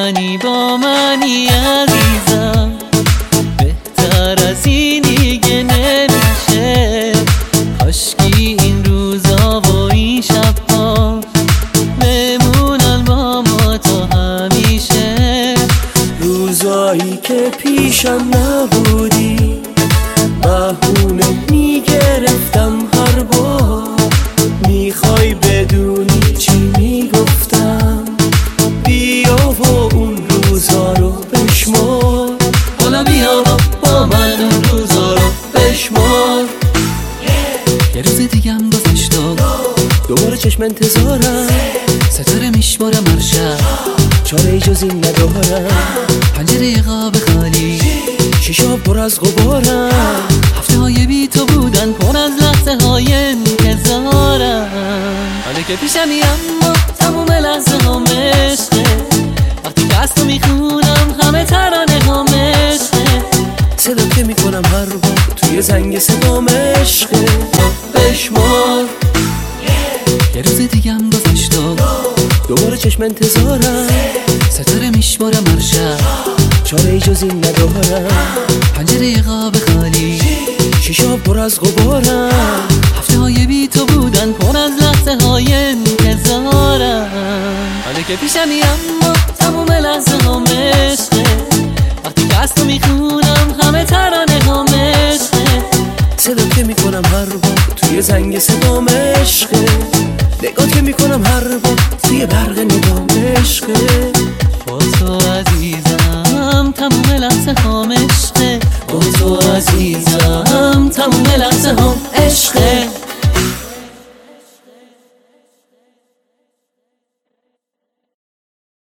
منی با منی عزیزم، بهتر از این دیگه نمیشه. کاشکی این روزا و این شبها بمونن با ما تا همیشه. روزایی که پیشم نبودی بهونه میگرفتم هر بار. میخوای بدونی چی میگفتم؟ بیا و اون روزا رو بشمار. حالا بیا با من اون روزا رو بشمار. یه روز دیگم گذشت و دوباره چشم انتظارم، ستاره میشمارم هر شب، چاره ای جز این ندارم. پنجره خواب خالی، شیشا پر از غبارم. هفته های بی تو بودن پر از لحظه های انتظارم. حالا که پیشمی اما تموم لحظه ها عشقه. وقتی که از تو میخونم همه ترانه ها عشقه. صدا که میکنم هر بار توی زنگ صدام عشقه. بشمار. یه روز دیگم گذشت و دوباره چشم انتظارم، ستاره میشمارم هر شب، چاره ای جز این ندارم. پنجره خواب خالی، شیشا پر از غبارم. هفته های بی تو بودن پر از لحظه های انتظارم. حالا که پیشمی اما تموم لحظه ها عشقه. وقتی که از تو میخونم همه ترانه ها عشقه. صدا که میکنم هر بار توی زنگ صدام عشقه. نگاه که میکنم